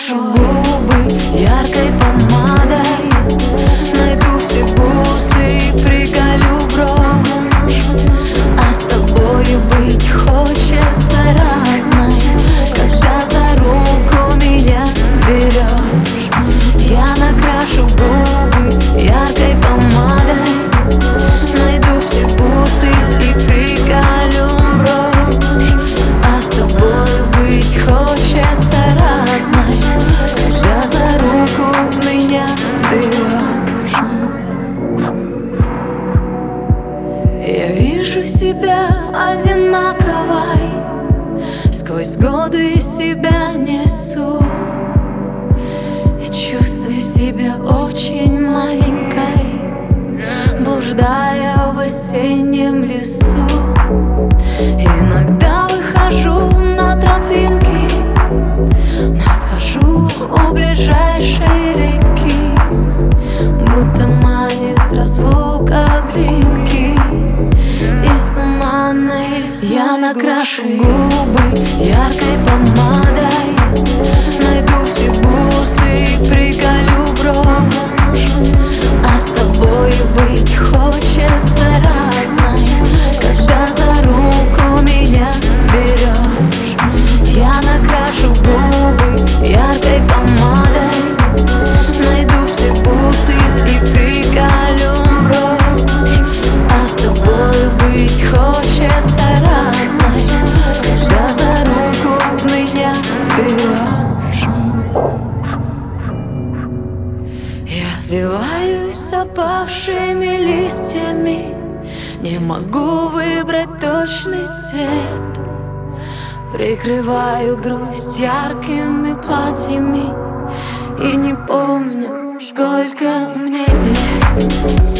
накрашу губы яркой помадой, найду все бусы и приколю брошь. А с тобою быть хочется разной, когда за руку меня берешь. Я накрашу губы яркой помадой, найду все бусы и приколю брошь. А с тобою быть хочется разной, когда за руку меня берешь. Я вижу себя одинаковой, сквозь годы себя несу и чувствую себя очень маленькой, блуждая в осеннем лесу. Иногда выхожу на тропинки, но схожу у ближайшей реки, будто манит разлука глинки из туманной лесной. Я накрашу губы яркой помадой, найду все бусы и приколю брошь. А с тобою быть хочется разной, когда за руку меня берешь. Я накрашу губы яркой помадой, найду все бусы и приколю брошь. А с тобою быть хочется разной, когда за руку меня берешь. Я сливаюсь с опавшими листьями, не могу выбрать точный цвет. Прикрываю грусть яркими платьями и не помню, сколько мне лет.